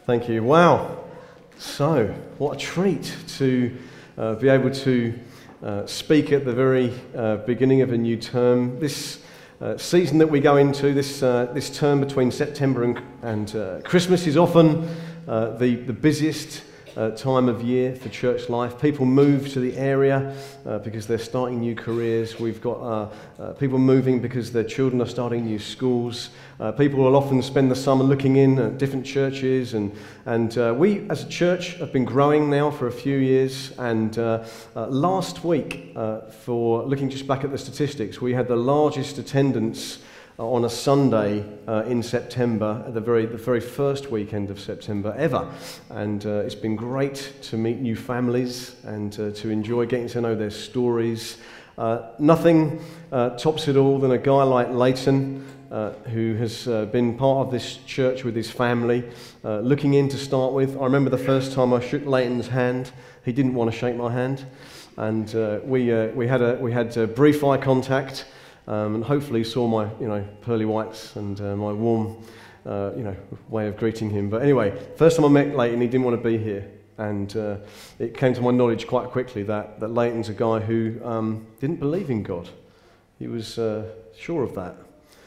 Thank you. Wow. So, what a treat to be able to speak at the very beginning of a new term. This season that we go into, this term between September and Christmas, is often the busiest time of year for church life. People move to the area because they're starting new careers. We've got people moving because their children are starting new schools. People will often spend the summer looking in at different churches, and we as a church have been growing now for a few years. And last week, for looking just back at the statistics, we had the largest attendance on a Sunday in September, at the very first weekend of September ever. And it's been great to meet new families and to enjoy getting to know their stories. Nothing tops it all than a guy like Leighton, who has been part of this church with his family, looking in to start with. I remember the first time I shook Leighton's hand. He didn't want to shake my hand, and we had brief eye contact. And hopefully saw my, pearly whites and my warm, way of greeting him. But anyway, first time I met Leighton, he didn't want to be here. And it came to my knowledge quite quickly that Leighton's a guy who didn't believe in God. He was sure of that.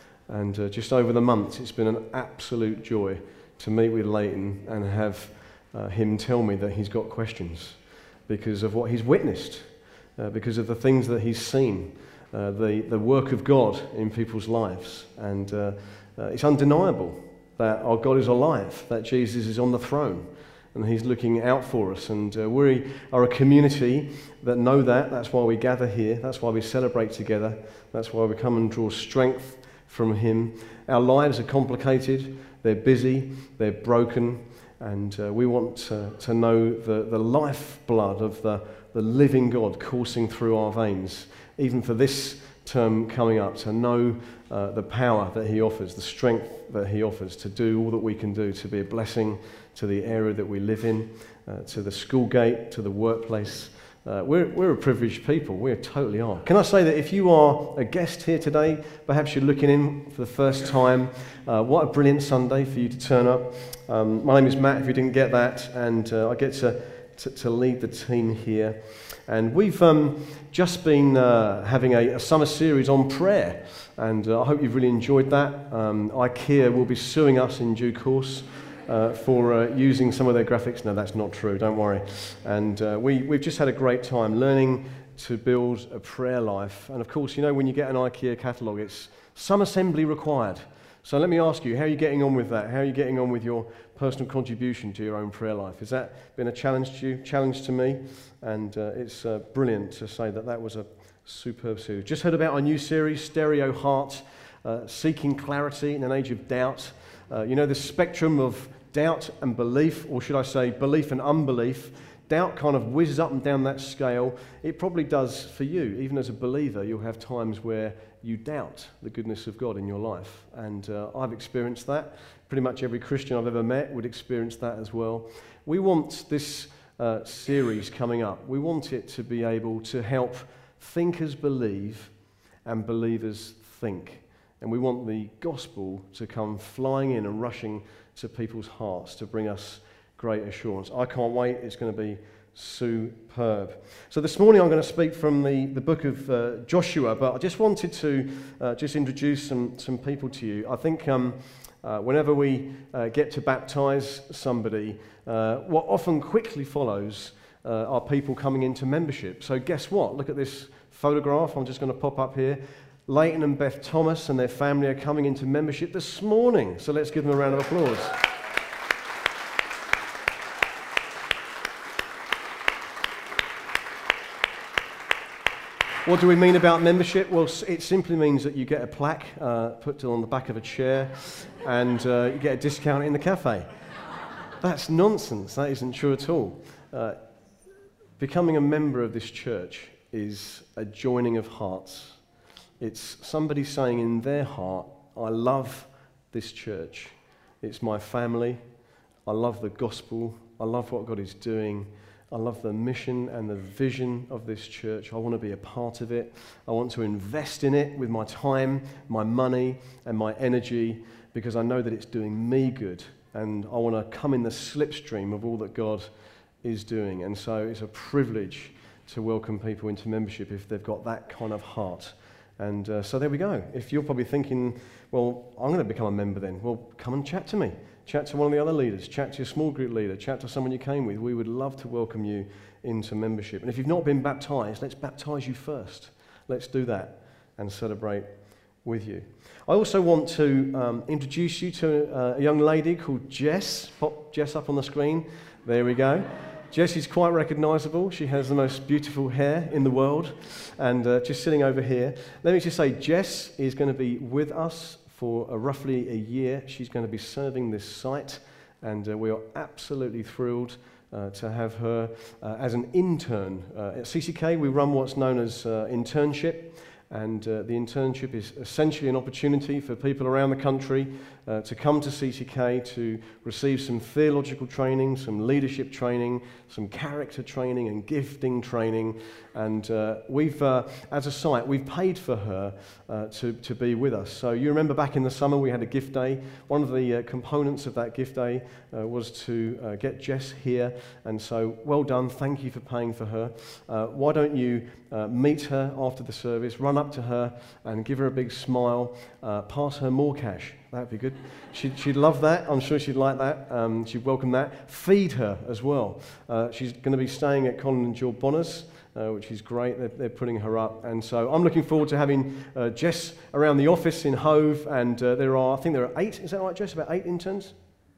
And just over the months, it's been an absolute joy to meet with Leighton and have him tell me that he's got questions because of what he's witnessed, because of the things that he's seen. The work of God in people's lives. And it's undeniable that our God is alive, that Jesus is on the throne, and he's looking out for us. And we are a community that know that. That's why we gather here. That's why we celebrate together. That's why we come and draw strength from him. Our lives are complicated. They're busy. They're broken. And we want to know the lifeblood of the living God coursing through our veins, even for this term coming up, to know the power that he offers, the strength that he offers to do all that we can do to be a blessing to the area that we live in, to the school gate, to the workplace. We're a privileged people. We totally are. Can I say that if you are a guest here today, perhaps you're looking in for the first time, what a brilliant Sunday for you to turn up. My name is Matt, if you didn't get that, and I get to lead the team here. And we've just been having a summer series on prayer, and I hope you've really enjoyed that. IKEA will be suing us in due course for using some of their graphics. No, that's not true, don't worry. And we've just had a great time learning to build a prayer life. And of course, when you get an IKEA catalogue, it's some assembly required. So let me ask you, how are you getting on with that? How are you getting on with your personal contribution to your own prayer life? Has that been a challenge to you? Challenge to me? And it's brilliant to say that was a superb series. Just heard about our new series, Stereo Heart, Seeking Clarity in an Age of Doubt. The spectrum of doubt and belief, or should I say belief and unbelief. Doubt kind of whizzes up and down that scale. It probably does for you. Even as a believer, you'll have times where you doubt the goodness of God in your life. And I've experienced that. Pretty much every Christian I've ever met would experience that as well. We want this series coming up. We want it to be able to help thinkers believe and believers think. And we want the gospel to come flying in and rushing to people's hearts to bring us great assurance. I can't wait. It's going to be superb. So this morning I'm going to speak from the book of Joshua, but I just wanted to just introduce some people to you. I think whenever we get to baptize somebody, what often quickly follows are people coming into membership. So guess what? Look at this photograph. I'm just going to pop up here. Leighton and Beth Thomas and their family are coming into membership this morning. So let's give them a round of applause. What do we mean about membership? Well, it simply means that you get a plaque put on the back of a chair and you get a discount in the cafe. That's nonsense. That isn't true at all. Becoming a member of this church is a joining of hearts. It's somebody saying in their heart, I love this church. It's my family. I love the gospel. I love what God is doing. I love the mission and the vision of this church. I want to be a part of it. I want to invest in it with my time, my money, and my energy because I know that it's doing me good and I want to come in the slipstream of all that God is doing. And so it's a privilege to welcome people into membership if they've got that kind of heart. And so there we go. If you're probably thinking, well, I'm going to become a member then, well, come and chat to me. Chat to one of the other leaders. Chat to your small group leader. Chat to someone you came with. We would love to welcome you into membership. And if you've not been baptised, let's baptise you first. Let's do that and celebrate with you. I also want to introduce you to a young lady called Jess. Pop Jess up on the screen. There we go. Jess is quite recognisable. She has the most beautiful hair in the world. And just sitting over here, let me just say, Jess is going to be with us for roughly a year. She's going to be serving this site, and we are absolutely thrilled to have her as an intern. At CCK, we run what's known as internship. And the internship is essentially an opportunity for people around the country to come to CCK to receive some theological training, some leadership training, some character training and gifting training. And we've, as a site, we've paid for her to be with us. So you remember back in the summer we had a gift day. One of the components of that gift day was to get Jess here. And so well done, thank you for paying for her. Why don't you meet her after the service, run up to her and give her a big smile, pass her more cash. That'd be good. She'd love that. I'm sure she'd like that. She'd welcome that. Feed her as well. She's going to be staying at Colin and Jill Bonner's, which is great. They're putting her up. And so I'm looking forward to having Jess around the office in Hove. And I think there are 8. Is that right, Jess? About 8 interns?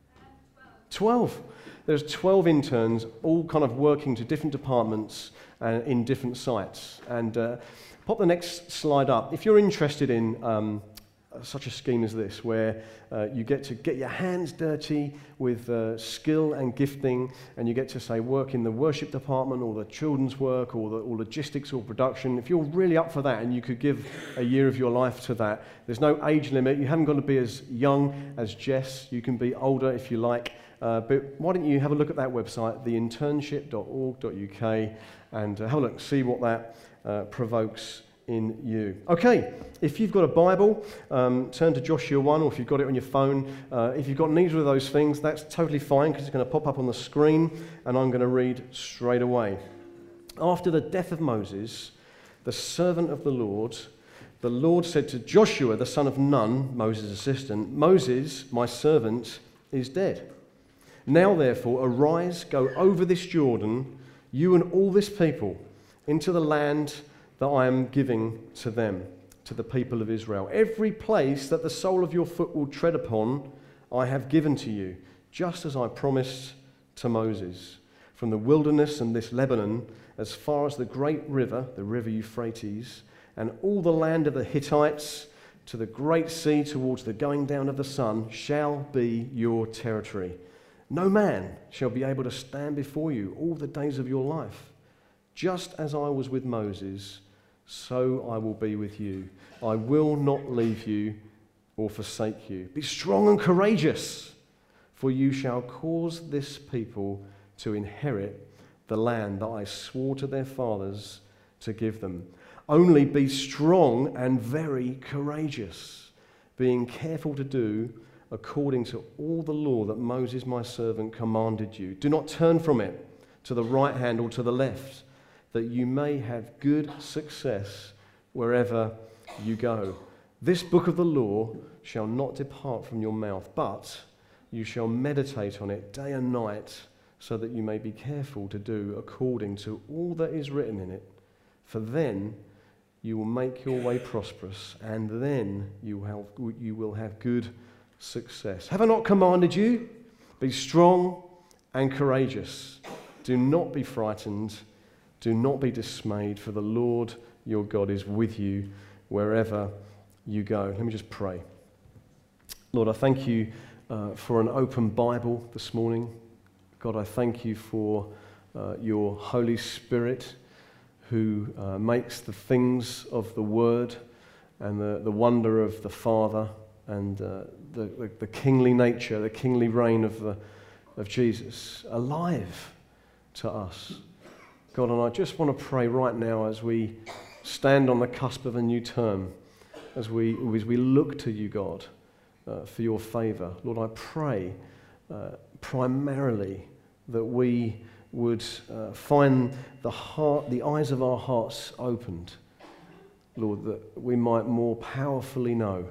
12. There's 12 interns, all kind of working to different departments in different sites. And pop the next slide up. If you're interested in such a scheme as this, where you get to get your hands dirty with skill and gifting, and you get to, say, work in the worship department or the children's work or logistics or production, if you're really up for that and you could give a year of your life to that, there's no age limit. You haven't got to be as young as Jess. You can be older if you like. But why don't you have a look at that website, theinternship.org.uk, and have a look, see what that provokes in you. Okay, if you've got a Bible, turn to Joshua 1, or if you've got it on your phone. If you've got neither of those things, that's totally fine, because it's going to pop up on the screen, and I'm going to read straight away. After the death of Moses, the servant of the Lord said to Joshua, the son of Nun, Moses' assistant, Moses, my servant, is dead. Now, therefore, arise, go over this Jordan, you and all this people, into the land that I am giving to them, to the people of Israel. Every place that the sole of your foot will tread upon, I have given to you, just as I promised to Moses. From the wilderness and this Lebanon, as far as the great river, the river Euphrates, and all the land of the Hittites, to the great sea towards the going down of the sun, shall be your territory. No man shall be able to stand before you all the days of your life. Just as I was with Moses, so I will be with you. I will not leave you or forsake you. Be strong and courageous, for you shall cause this people to inherit the land that I swore to their fathers to give them. Only be strong and very courageous, being careful to do according to all the law that Moses my servant commanded you. Do not turn from it to the right hand or to the left, that you may have good success wherever you go. This book of the law shall not depart from your mouth, but you shall meditate on it day and night, so that you may be careful to do according to all that is written in it. For then you will make your way prosperous, and then you will have good success. Have I not commanded you? Be strong and courageous. Do not be frightened. Do not be dismayed, for the Lord your God is with you wherever you go. Let me just pray. Lord, I thank you for an open Bible this morning. God, I thank you for your Holy Spirit, who makes the things of the Word and the wonder of the Father and the kingly nature, the kingly reign of Jesus alive to us. God, and I just want to pray right now as we stand on the cusp of a new term, as we look to you, God, for your favour. Lord, I pray primarily that we would find the eyes of our hearts opened, Lord, that we might more powerfully know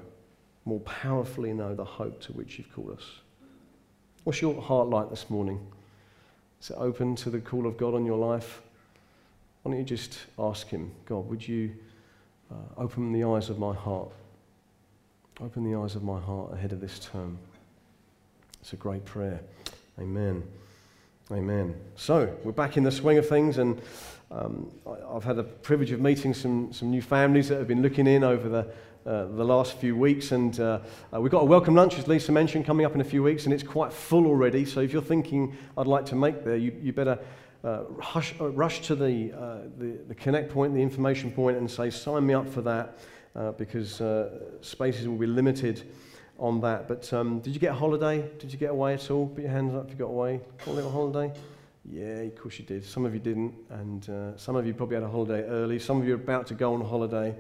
the hope to which you've called us. What's your heart like this morning? Is it open to the call of God on your life? Why don't you just ask him, God, would you open the eyes of my heart? Open the eyes of my heart ahead of this term. It's a great prayer. Amen. Amen. So, we're back in the swing of things, and I've had the privilege of meeting some new families that have been looking in over the last few weeks, and we've got a welcome lunch, as Lisa mentioned, coming up in a few weeks, and it's quite full already. So if you're thinking I'd like to make there, you better rush to the connect point, the information point, and say sign me up for that, because spaces will be limited on that. But did you get a holiday? Did you get away at all? Put your hands up if you got away. Got a little holiday? Yeah, of course you did. Some of you didn't, and some of you probably had a holiday early. Some of you are about to go on holiday.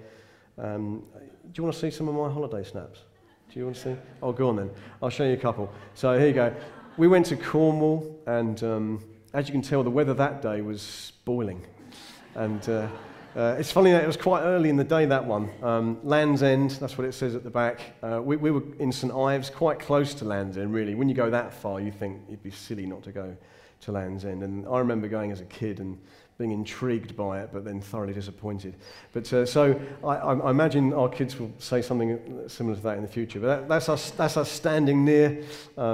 Do you want to see some of my holiday snaps? Do you want to see? Oh, go on then. I'll show you a couple. So here you go. We went to Cornwall, and as you can tell, the weather that day was boiling. And it's funny that it was quite early in the day, that one. Land's End, that's what it says at the back. We were in St Ives, quite close to Land's End, really. When you go that far, you think it'd be silly not to go to Land's End. And I remember going as a kid and being intrigued by it, but then thoroughly disappointed. But so I imagine our kids will say something similar to that in the future. But that's us standing near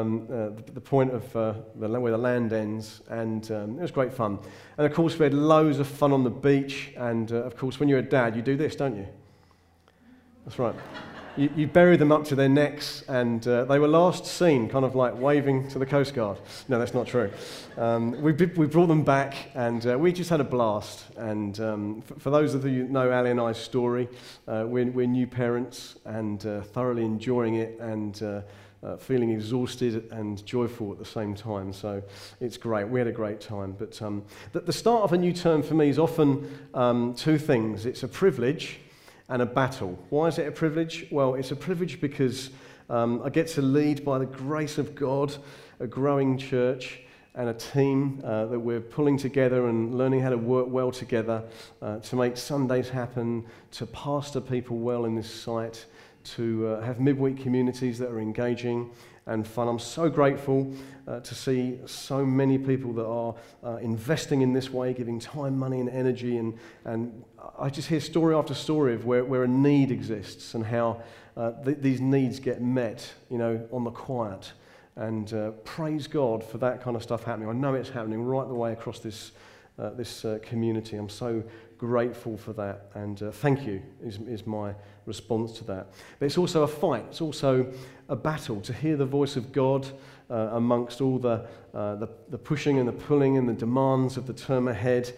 the point of where the land ends, and it was great fun. And of course, we had loads of fun on the beach. And of course, when you're a dad, you do this, don't you? That's right. You bury them up to their necks, and they were last seen kind of like waving to the Coast Guard. No, that's not true. We brought them back, and we just had a blast. And for those of you who know Ali and I's story, we're new parents and thoroughly enjoying it, and feeling exhausted and joyful at the same time. So it's great. We had a great time. But the start of a new term for me is often two things. It's a privilege and a battle. Why is it a privilege? Well, it's a privilege because I get to lead, by the grace of God, a growing church and a team that we're pulling together and learning how to work well together to make Sundays happen, to pastor people well in this site, to have midweek communities that are engaging and fun. I'm so grateful to see so many people that are investing in this way, giving time, money, and energy. And I just hear story after story of where a need exists and how these needs get met, on the quiet. And praise God for that kind of stuff happening. I know it's happening right the way across this community. I'm so grateful for that, and thank you is my response to that. But it's also a fight. It's also a battle to hear the voice of God amongst all the pushing and the pulling and the demands of the term ahead.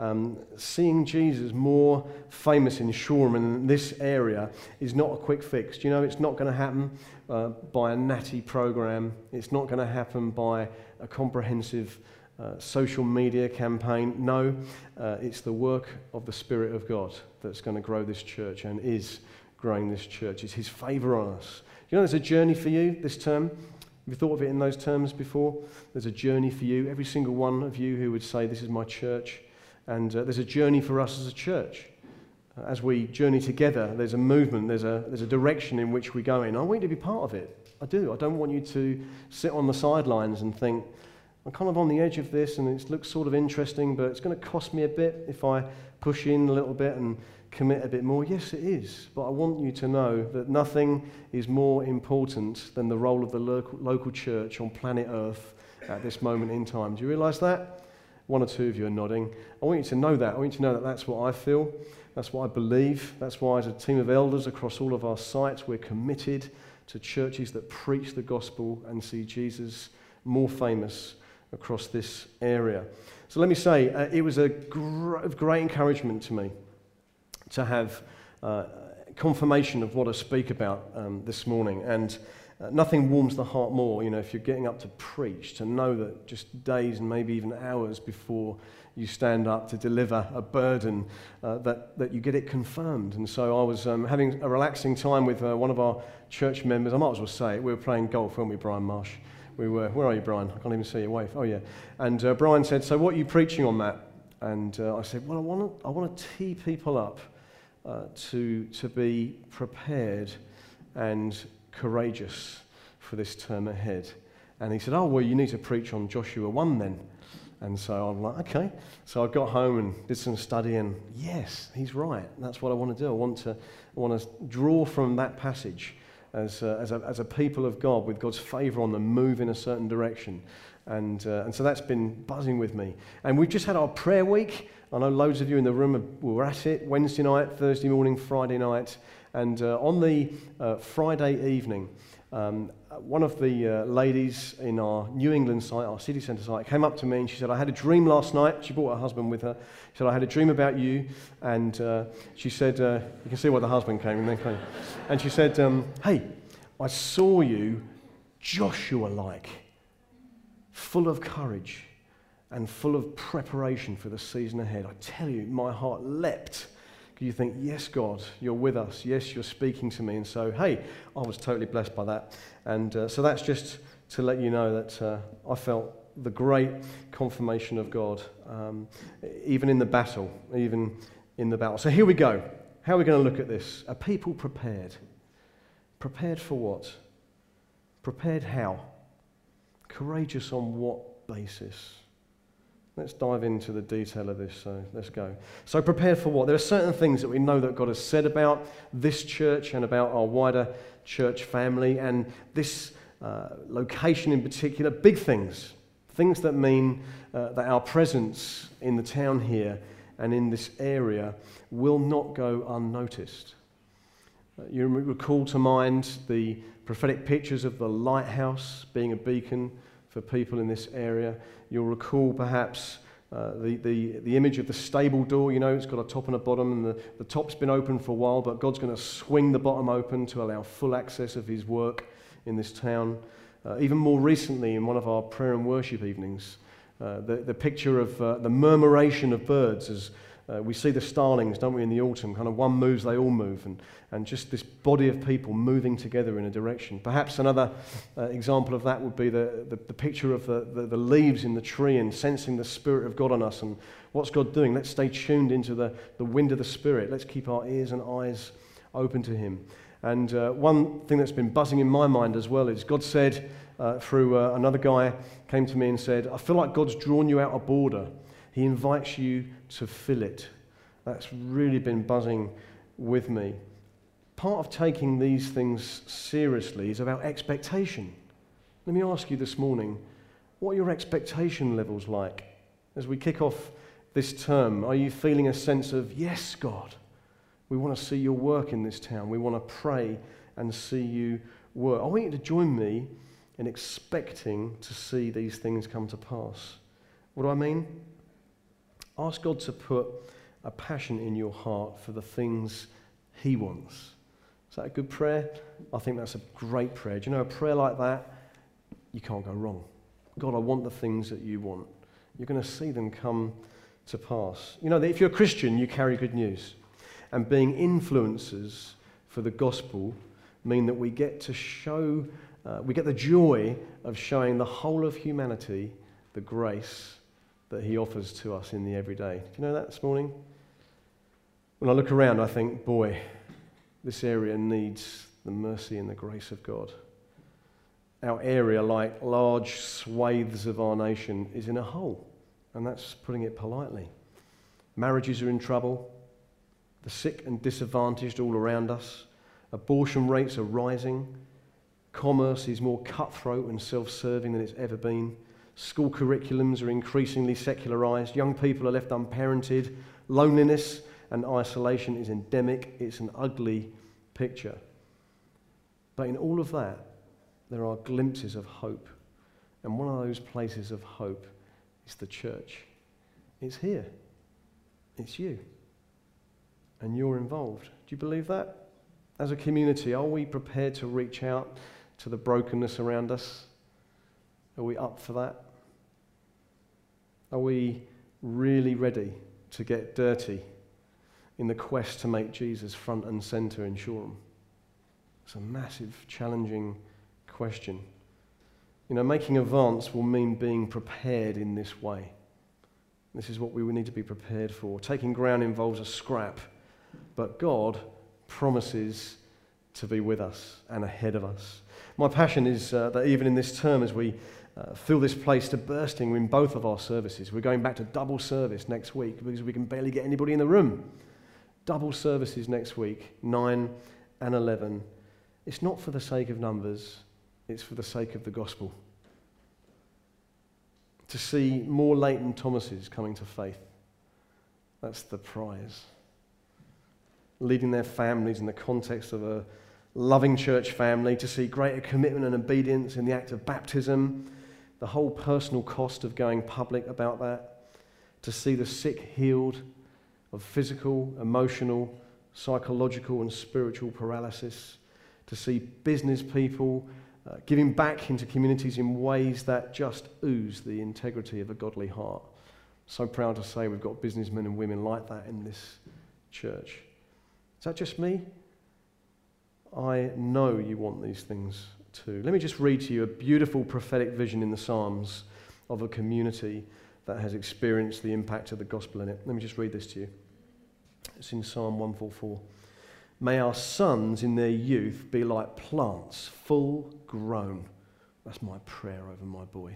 Seeing Jesus more famous in Shoreham and in this area is not a quick fix. It's not going to happen by a natty program. It's not going to happen by a comprehensive social media campaign. No, it's the work of the Spirit of God that's going to grow this church and is growing this church. It's His favour on us. There's a journey for you this term. Have you thought of it in those terms before? There's a journey for you, every single one of you who would say, this is my church. And there's a journey for us as a church. As we journey together, there's a movement, there's a direction in which we go in. I want you to be part of it. I do. I don't want you to sit on the sidelines and think, I'm kind of on the edge of this and it looks sort of interesting, but it's going to cost me a bit if I push in a little bit and commit a bit more. Yes, it is. But I want you to know that nothing is more important than the role of the local church on planet Earth at this moment in time. Do you realise that? One or two of you are nodding. I want you to know that. I want you to know that that's what I feel. That's what I believe. That's why as a team of elders across all of our sites, we're committed to churches that preach the gospel and see Jesus more famous across this area. So let me say, it was of great encouragement to me to have confirmation of what I speak about this morning. And nothing warms the heart more, if you're getting up to preach, to know that just days and maybe even hours before you stand up to deliver a burden, that you get it confirmed. And so I was having a relaxing time with one of our church members. I might as well say it. We were playing golf, weren't we, Brian Marsh? We were. Where are you, Brian? I can't even see your wave. Oh, yeah. And Brian said, so what are you preaching on, Matt? And I said, well, I want to tee people up to be prepared and courageous for this term ahead. And he said, oh, well, you need to preach on Joshua 1 then. And so I'm like, okay. So I got home and did some study, and yes, he's right. That's what I want to do. I want to draw from that passage as a people of God, with God's favour on them, move in a certain direction. And so that's been buzzing with me. And we've just had our prayer week. I know loads of you in the room were at it, Wednesday night, Thursday morning, Friday night. And on the Friday evening, one of the ladies in our New England site, our city centre site, came up to me and she said, I had a dream last night. She brought her husband with her. She said, I had a dream about you. And she said, you can see why the husband came. And she said, hey, I saw you Joshua-like, full of courage and full of preparation for the season ahead. I tell you, my heart leapt. You think, yes, God, you're with us. Yes, you're speaking to me. And so, hey, I was totally blessed by that. And so that's just to let you know that I felt the great confirmation of God, even in the battle, So here we go. How are we going to look at this? Are people prepared? Prepared for what? Prepared how? Courageous on what basis? Let's dive into the detail of this, so let's go. So prepare for what? There are certain things that we know that God has said about this church and about our wider church family, and this location in particular, big things that mean that our presence in the town here and in this area will not go unnoticed. You recall to mind the prophetic pictures of the lighthouse being a beacon for people in this area. You'll recall perhaps the image of the stable door. You know, it's got a top and a bottom, and the top's been open for a while, but God's going to swing the bottom open to allow full access of his work in this town. Even more recently, in one of our prayer and worship evenings, the picture of the murmuration of birds as we see the starlings, don't we, in the autumn, kind of one moves, they all move, and just this body of people moving together in a direction. Perhaps another example of that would be the picture of the leaves in the tree and sensing the Spirit of God on us. And what's God doing? Let's stay tuned into the wind of the Spirit. Let's keep our ears and eyes open to him. And one thing that's been buzzing in my mind as well is God said through another guy came to me and said, I feel like God's drawn you out a border. He invites you to fill it. That's really been buzzing with me. Part of taking these things seriously is about expectation. Let me ask you this morning, what are your expectation levels like? As we kick off this term, are you feeling a sense of, yes, God, we want to see your work in this town. We want to pray and see you work. I want you to join me in expecting to see these things come to pass. What do I mean? Ask God to put a passion in your heart for the things he wants. Is that a good prayer? I think that's a great prayer. Do you know, a prayer like that, you can't go wrong. God, I want the things that you want. You're going to see them come to pass. You know, that if you're a Christian, you carry good news. And being influencers for the gospel mean that we get to show, we get the joy of showing the whole of humanity the grace that he offers to us in the everyday. Do you know that this morning? When I look around, I think, boy, this area needs the mercy and the grace of God. Our area, like large swathes of our nation, is in a hole, and that's putting it politely. Marriages are in trouble, the sick and disadvantaged all around us, abortion rates are rising, commerce is more cutthroat and self-serving than it's ever been, school curriculums are increasingly secularized, young people are left unparented, loneliness and isolation is endemic. It's an ugly picture. But in all of that, there are glimpses of hope. And one of those places of hope is the church. It's here. It's you. And you're involved. Do you believe that? As a community, are we prepared to reach out to the brokenness around us? Are we up for that? Are we really ready to get dirty in the quest to make Jesus front and center in Shoreham? It's a massive, challenging question. Making advance will mean being prepared in this way. This is what we will need to be prepared for. Taking ground involves a scrap, but God promises to be with us and ahead of us. My passion is that even in this term, as we fill this place to bursting in both of our services, we're going back to double service next week because we can barely get anybody in the room. Double services next week, 9 and 11. It's not for the sake of numbers, it's for the sake of the gospel. To see more Leighton Thomases coming to faith, that's the prize. Leading their families in the context of a loving church family, to see greater commitment and obedience in the act of baptism, the whole personal cost of going public about that, to see the sick healed of physical, emotional, psychological and spiritual paralysis, to see business people giving back into communities in ways that just ooze the integrity of a godly heart. So proud to say we've got businessmen and women like that in this church. Is that just me? I know you want these things too. Let me just read to you a beautiful prophetic vision in the Psalms of a community that has experienced the impact of the gospel in it. Let me just read this to you. It's in Psalm 144. May our sons in their youth be like plants, full grown. That's my prayer over my boy.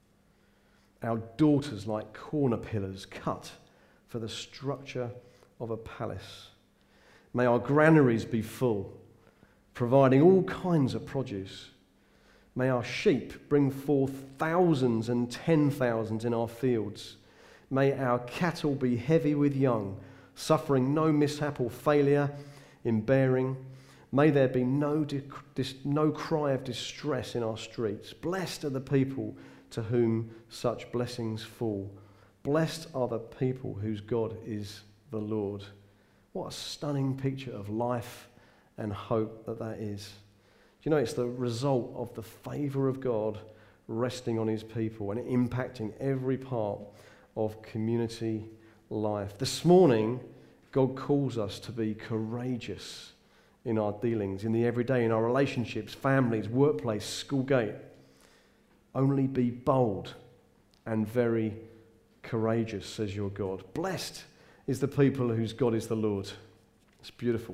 Our daughters like corner pillars cut for the structure of a palace. May our granaries be full, providing all kinds of produce. May our sheep bring forth thousands and 10,000s in our fields. May our cattle be heavy with young, suffering no mishap or failure in bearing. May there be no cry of distress in our streets. Blessed are the people to whom such blessings fall. Blessed are the people whose God is the Lord. What a stunning picture of life and hope that is. Do you know, it's the result of the favour of God resting on his people and impacting every part of community life. This morning, God calls us to be courageous in our dealings, in the everyday, in our relationships, families, workplace, school gate. Only be bold and very courageous, says your God. Blessed is the people whose God is the Lord. It's beautiful.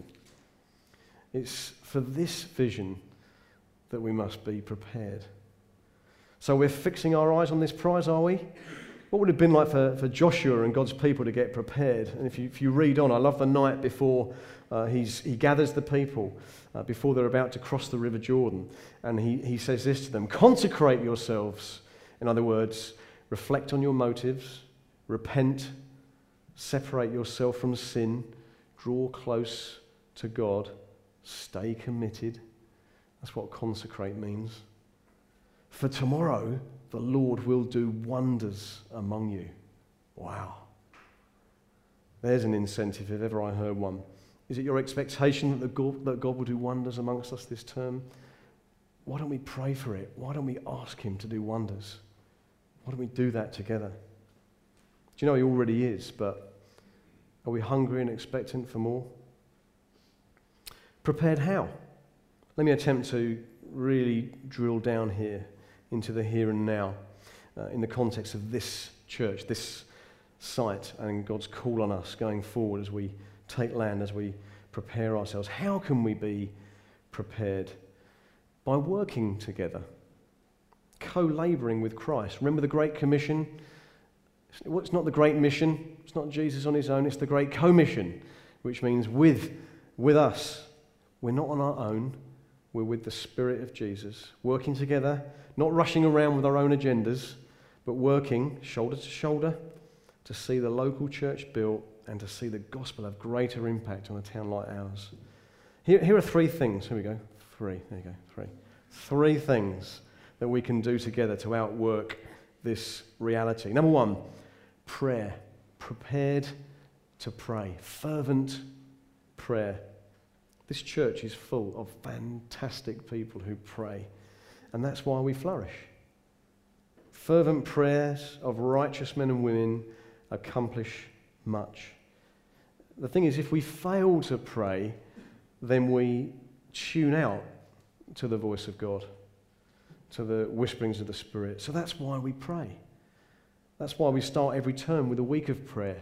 It's for this vision that we must be prepared. So we're fixing our eyes on this prize, are we? What would it have been like for Joshua and God's people to get prepared? And if you read on, I love the night before he gathers the people, before they're about to cross the River Jordan. And he says this to them: consecrate yourselves. In other words, reflect on your motives, repent, separate yourself from sin, draw close to God, stay committed. That's what consecrate means. For tomorrow, the Lord will do wonders among you. Wow. There's an incentive if ever I heard one. Is it your expectation that God will do wonders amongst us this term? Why don't we pray for it? Why don't we ask him to do wonders? Why don't we do that together? Do you know he already is, but are we hungry and expectant for more? Prepared how? Let me attempt to really drill down here into the here and now in the context of this church, this site, and God's call on us going forward as we take land, as we prepare ourselves. How can we be prepared? By working together, co-labouring with Christ. Remember the Great Commission? It's not the Great Mission, it's not Jesus on his own, it's the Great Commission, which means with us. We're not on our own, we're with the Spirit of Jesus, working together, not rushing around with our own agendas, but working shoulder to shoulder to see the local church built and to see the gospel have greater impact on a town like ours. Here are three things. Here we go. Three. There you go. Three. Three things that we can do together to outwork this reality. Number one, prayer. Prepared to pray. Fervent prayer. This church is full of fantastic people who pray, and that's why we flourish. Fervent prayers of righteous men and women accomplish much. The thing is, if we fail to pray, then we tune out to the voice of God, to the whisperings of the Spirit. So that's why we pray. That's why we start every term with a week of prayer.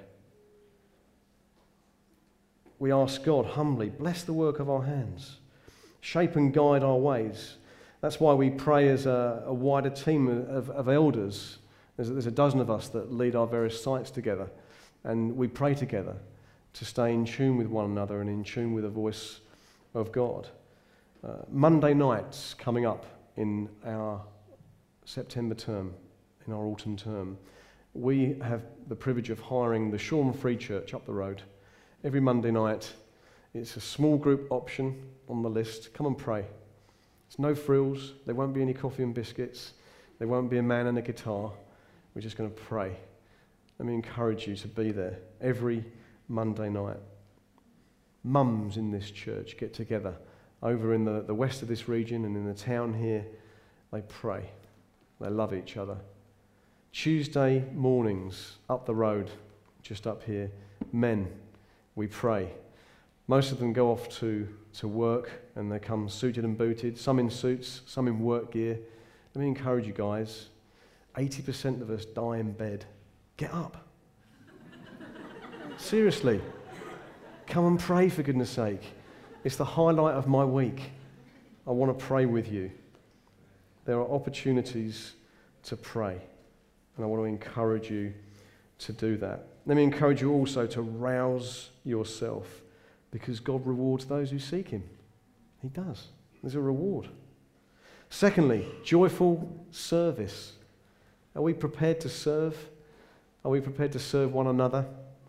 We ask God humbly, bless the work of our hands, shape and guide our ways. That's why we pray as a wider team of elders. There's a dozen of us that lead our various sites together, and we pray together to stay in tune with one another and in tune with the voice of God. Monday nights coming up in our September term, in our autumn term, we have the privilege of hiring the Shoreham Free Church up the road. Every Monday night, it's a small group option on the list. Come and pray. It's no frills. There won't be any coffee and biscuits. There won't be a man and a guitar. We're just going to pray. Let me encourage you to be there every Monday night. Mums in this church get together over in the west of this region and in the town here. They pray. They love each other. Tuesday mornings up the road, just up here, men, we pray. Most of them go off to work and they come suited and booted, some in suits, some in work gear. Let me encourage you guys, 80% of us die in bed. Get up. Seriously. Come and pray, for goodness sake. It's the highlight of my week. I want to pray with you. There are opportunities to pray, and I want to encourage you to do that. Let me encourage you also to rouse yourself, because God rewards those who seek him. He does. There's a reward. Secondly, joyful service. Are we prepared to serve? Are we prepared to serve one another?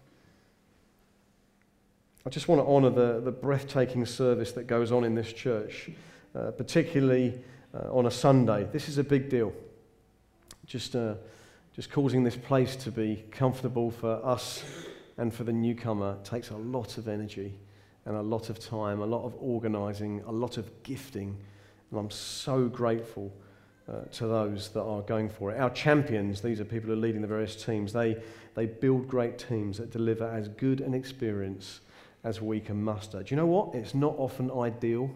I just want to honour the breathtaking service that goes on in this church, particularly on a Sunday. This is a big deal. Just causing this place to be comfortable for us and for the newcomer takes a lot of energy and a lot of time, a lot of organising, a lot of gifting, and I'm so grateful to those that are going for it. Our champions, these are people who are leading the various teams, they build great teams that deliver as good an experience as we can muster. Do you know what? It's not often ideal,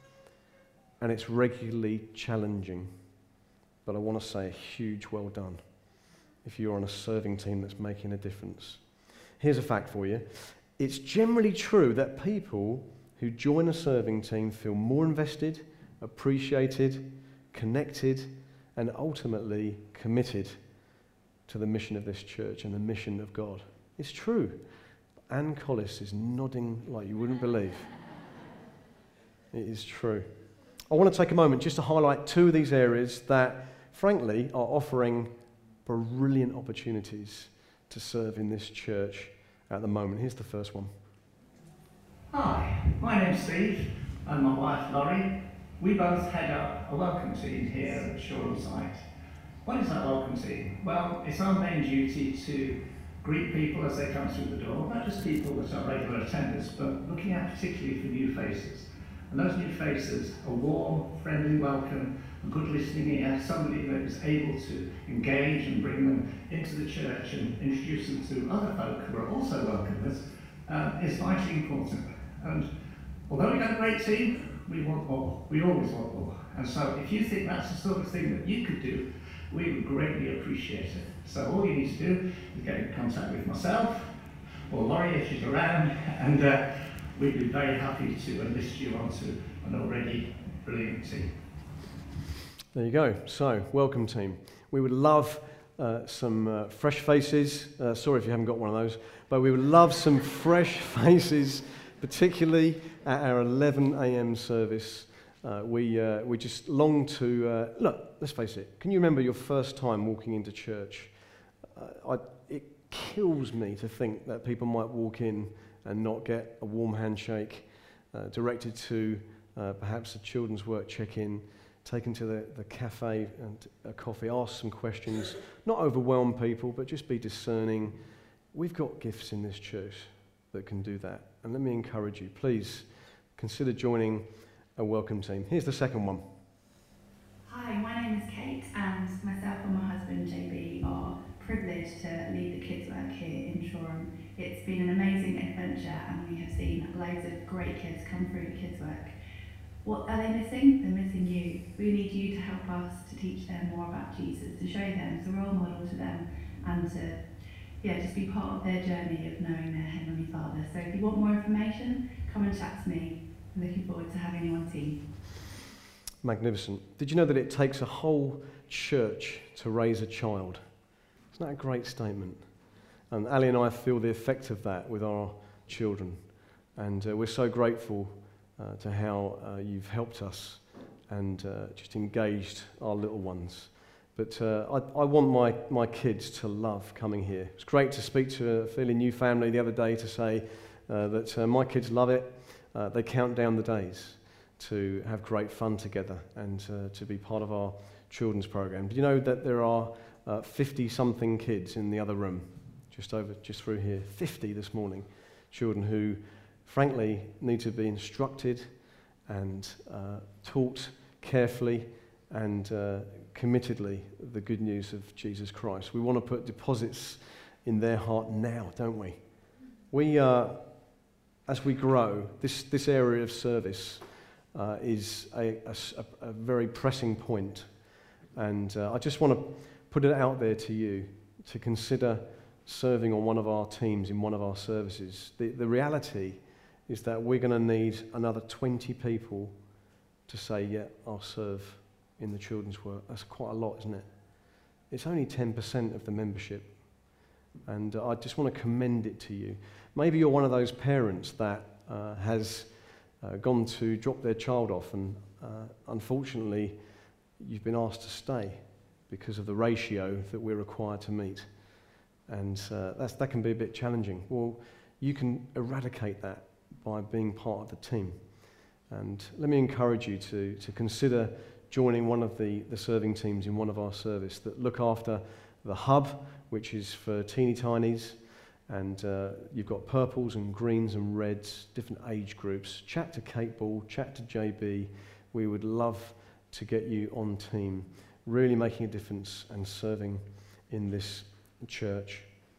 and it's regularly challenging, but I want to say a huge well done if you're on a serving team that's making a difference. Here's a fact for you. It's generally true that people who join a serving team feel more invested, appreciated, connected, and ultimately committed to the mission of this church and the mission of God. It's true. Anne Collis is nodding like you wouldn't believe. It is true. I want to take a moment just to highlight two of these areas that, frankly, are offering brilliant opportunities to serve in this church at the moment. Here's the first one. Hi, my name's Steve and my wife Laurie. We both head up a welcome team here at the Shoreham site. What is that welcome team? Well, it's our main duty to greet people as they come through the door, not just people that are regular attenders, but looking out particularly for new faces. And those new faces, a warm, friendly welcome, a good listening ear, somebody that is able to engage and bring them into the church and introduce them to other folk who are also welcomers, is vitally important. And although we've got a great team, we want more. We always want more. And so if you think that's the sort of thing that you could do, we would greatly appreciate it. So all you need to do is get in contact with myself or Laurie if she's around, and we'd be very happy to enlist you onto an already brilliant team. There you go. So, welcome team. We would love some fresh faces. Sorry if you haven't got one of those, but we would love some fresh faces, particularly at our 11 a.m. service. We just long to look. Let's face it. Can you remember your first time walking into church? It kills me to think that people might walk in and not get a warm handshake, directed to perhaps a children's work check-in, taken to the cafe and a coffee, ask some questions, not overwhelm people, but just be discerning. We've got gifts in this church that can do that. And let me encourage you, please consider joining a welcome team. Here's the second one. Hi, my name is Kate, and myself and my husband JB are privileged to lead the kids work here in Shoreham. It's been an amazing adventure, and we have seen loads of great kids come through the kids work. What are they missing? They're missing you. We need you to help us to teach them more about Jesus, to show them, as a role model to them, and to just be part of their journey of knowing their Heavenly Father. So if you want more information, come and chat to me. I'm looking forward to having you on team. Magnificent. Did you know that it takes a whole church to raise a child? Isn't that a great statement? And Ali and I feel the effect of that with our children. And we're so grateful to how you've helped us and just engaged our little ones. But I want my kids to love coming here. It's great to speak to a fairly new family the other day to say that my kids love it. They count down the days to have great fun together and to be part of our children's program. Do you know that there are 50-something kids in the other room, just through here, 50 this morning, children who, frankly, need to be instructed and taught carefully and committedly the good news of Jesus Christ. We want to put deposits in their heart now, don't we? We, as we grow, this area of service is a very pressing point. And I just want to put it out there to you to consider serving on one of our teams in one of our services. The reality is that we're going to need another 20 people to say, yeah, I'll serve in the children's work. That's quite a lot, isn't it? It's only 10% of the membership. And I just want to commend it to you. Maybe you're one of those parents that has gone to drop their child off and unfortunately you've been asked to stay because of the ratio that we're required to meet. And that can be a bit challenging. Well, you can eradicate that by being part of the team. And let me encourage you to consider joining one of the serving teams in one of our service that look after the hub, which is for teeny tinies, and you've got purples and greens and reds, different age groups. Chat to Kate Ball, chat to JB. We would love to get you on team, really making a difference and serving in this church.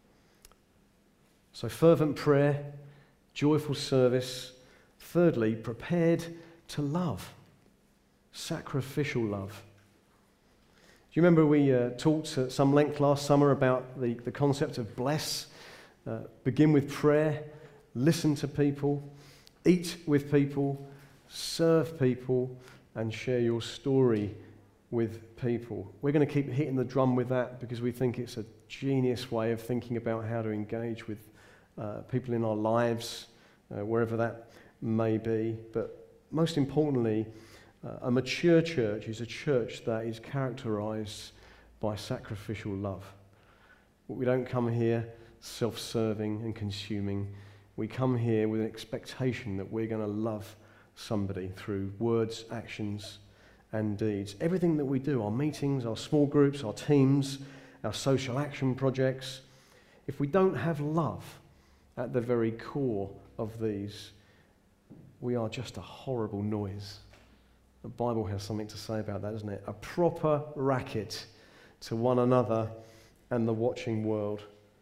So fervent prayer, joyful service. Thirdly, prepared to love, sacrificial love. Do you remember we talked at some length last summer about the concept of bless? Begin with prayer, listen to people, eat with people, serve people, and share your story with people. We're going to keep hitting the drum with that because we think it's a genius way of thinking about how to engage with people in our lives, wherever that may be. But most importantly, a mature church is a church that is characterized by sacrificial love. We don't come here self-serving and consuming. We come here with an expectation that we're going to love somebody through words, actions, and deeds. Everything that we do, our meetings, our small groups, our teams, our social action projects, if we don't have love at the very core of these, we are just a horrible noise. The Bible has something to say about that, doesn't it? A proper racket to one another and the watching world.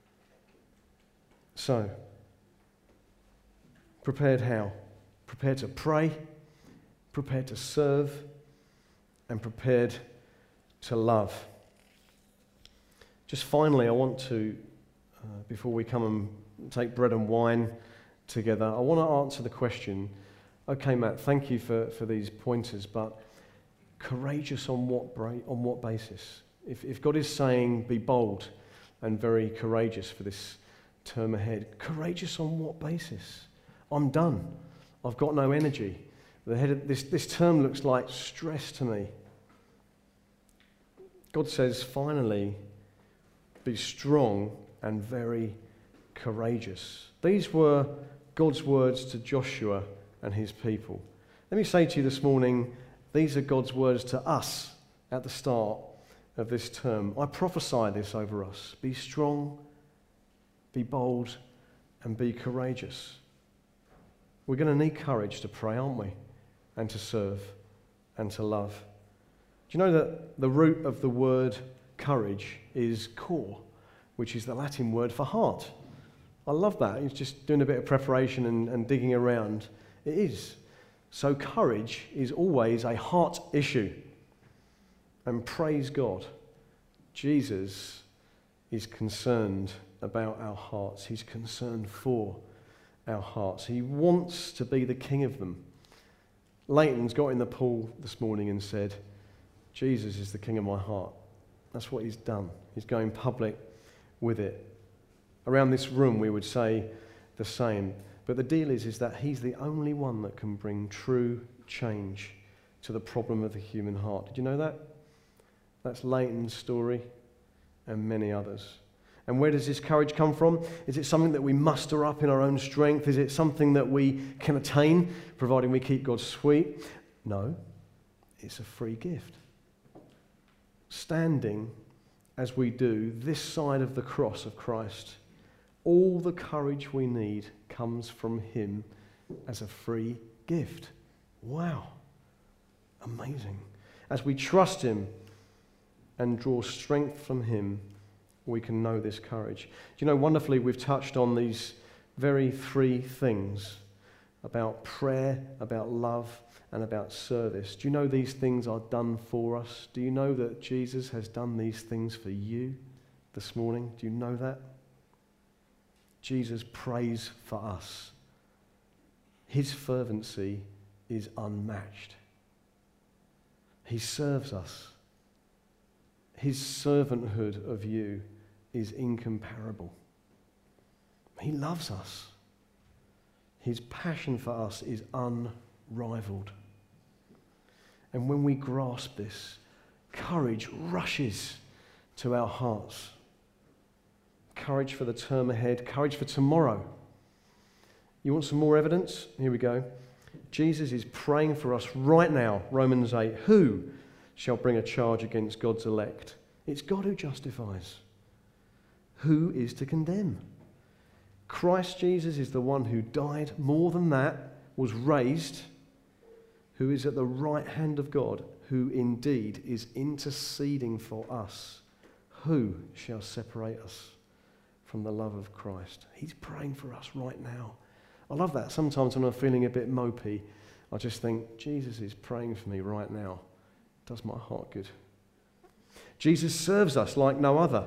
So, prepared how? Prepared to pray, prepared to serve, and prepared to love. Just finally, I want to, before we come and take bread and wine together, I want to answer the question, okay, Matt, thank you for these pointers, but courageous on what basis? If God is saying be bold and very courageous for this term ahead, courageous on what basis? I'm done. I've got no energy. This term looks like stress to me. God says, finally, be strong and very courageous. These were God's words to Joshua and his people. Let me say to you this morning, these are God's words to us at the start of this term. I prophesy this over us. Be strong, be bold, and be courageous. We're going to need courage to pray, aren't we? And to serve and to love. Do you know that the root of the word courage is cor, which is the Latin word for heart? I love that. It's just doing a bit of preparation and digging around. It is. So courage is always a heart issue. And praise God, Jesus is concerned about our hearts. He's concerned for our hearts. He wants to be the king of them. Leighton's got in the pool this morning and said, Jesus is the king of my heart. That's what he's done. He's going public with it. Around this room we would say the same. But the deal is that he's the only one that can bring true change to the problem of the human heart. Did you know that? That's Leighton's story and many others. And where does this courage come from? Is it something that we muster up in our own strength? Is it something that we can attain, providing we keep God sweet? No, it's a free gift. Standing as we do this side of the cross of Christ, all the courage we need comes from him as a free gift. Wow. Amazing. As we trust him and draw strength from him, we can know this courage. Do you know, wonderfully, we've touched on these very three things about prayer, about love, and about service. Do you know these things are done for us? Do you know that Jesus has done these things for you this morning? Do you know that? Jesus prays for us. His fervency is unmatched. He serves us. His servanthood of you is incomparable. He loves us. His passion for us is unrivaled. And when we grasp this, courage rushes to our hearts. Courage for the term ahead, courage for tomorrow. You want some more evidence? Here we go. Jesus is praying for us right now, Romans 8. Who shall bring a charge against God's elect? It's God who justifies. Who is to condemn? Christ Jesus is the one who died, more than that, was raised, who is at the right hand of God, who indeed is interceding for us. Who shall separate us from the love of Christ? He's praying for us right now. I love that. Sometimes when I'm feeling a bit mopey, I just think, Jesus is praying for me right now. It does my heart good. Jesus serves us like no other.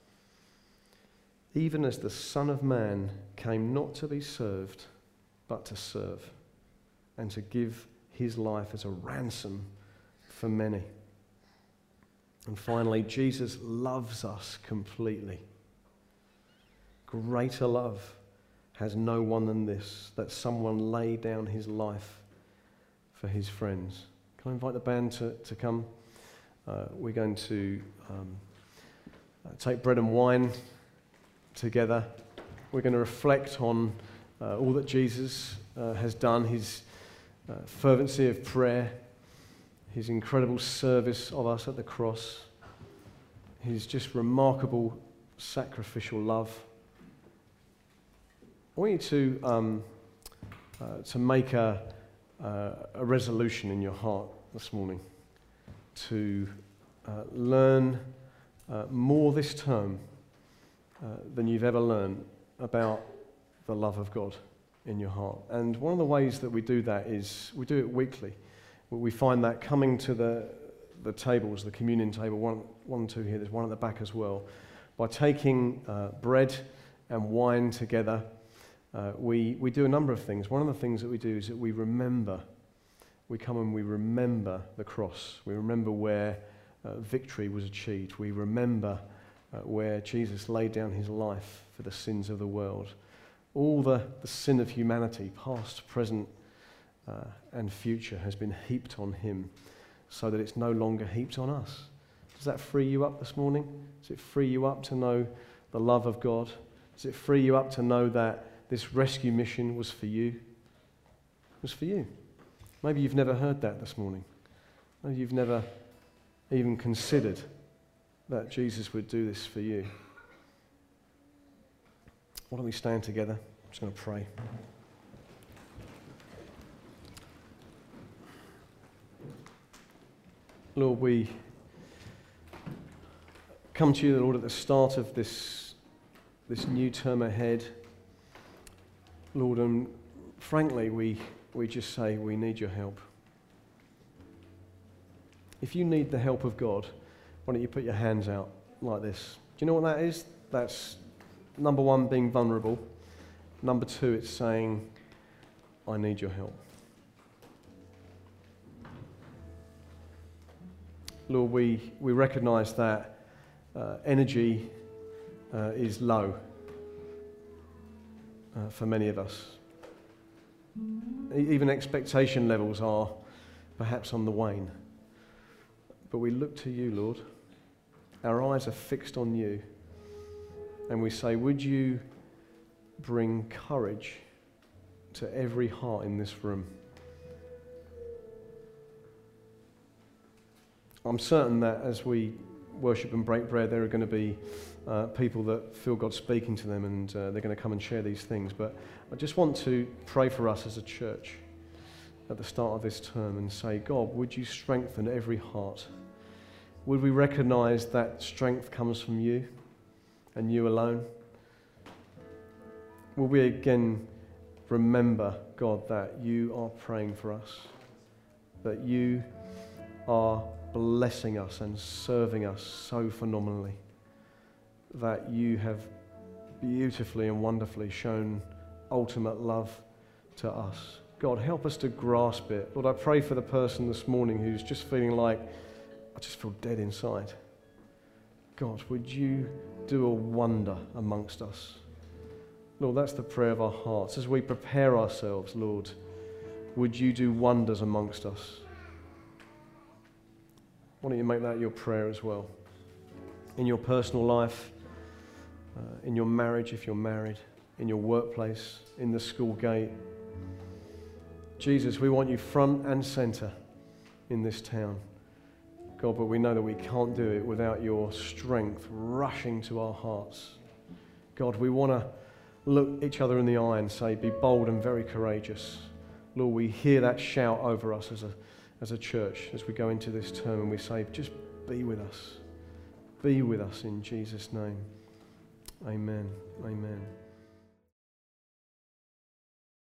Even as the Son of Man came not to be served, but to serve, and to give his life as a ransom for many. And finally, Jesus loves us completely. Greater love has no one than this, that someone lay down his life for his friends. Can I invite the band to come? We're going to take bread and wine together. We're going to reflect on all that Jesus has done, his fervency of prayer, his incredible service of us at the cross, his just remarkable sacrificial love. I want you to make a resolution in your heart this morning to learn more this term than you've ever learned about the love of God in your heart. And one of the ways that we do that is we do it weekly. We find that coming to the tables, the communion table, one and two here, there's one at the back as well, by taking bread and wine together, we do a number of things. One of the things that we do is that we come and we remember the cross. We remember where victory was achieved. We remember where Jesus laid down his life for the sins of the world. All the sin of humanity, past, present, and future, has been heaped on him so that it's no longer heaped on us. Does that free you up this morning? Does it free you up to know the love of God? Does it free you up to know that this rescue mission was for you? It was for you. Maybe you've never heard that this morning. Maybe you've never even considered that Jesus would do this for you. Why don't we stand together? I'm just going to pray. Lord, we come to you, Lord, at the start of this new term ahead. Lord, and frankly, we we just say, we need your help. If you need the help of God, why don't you put your hands out like this? Do you know what that is? That's number one, being vulnerable. Number two, it's saying, I need your help. Lord, we recognise that energy is low for many of us. Even expectation levels are perhaps on the wane. But we look to you, Lord. Our eyes are fixed on you. And we say, would you bring courage to every heart in this room? I'm certain that as we worship and break bread, there are going to be people that feel God speaking to them, and they're going to come and share these things. But I just want to pray for us as a church at the start of this term and say, God, would you strengthen every heart? Would we recognise that strength comes from you and you alone? Will we again remember, God, that you are praying for us, that you are blessing us and serving us so phenomenally, that you have beautifully and wonderfully shown ultimate love to us. God, help us to grasp it. Lord, I pray for the person this morning who's just feeling like, I just feel dead inside. God, would you do a wonder amongst us? Lord, that's the prayer of our hearts. As we prepare ourselves, Lord, would you do wonders amongst us? Why don't you make that your prayer as well? In your personal life, in your marriage if you're married, in your workplace, in the school gate. Jesus, we want you front and centre in this town. God, but we know that we can't do it without your strength rushing to our hearts. God, we want to look each other in the eye and say, be bold and very courageous. Lord, we hear that shout over us as a church as we go into this term, and we say, just be with us. Be with us in Jesus' name. Amen. Amen.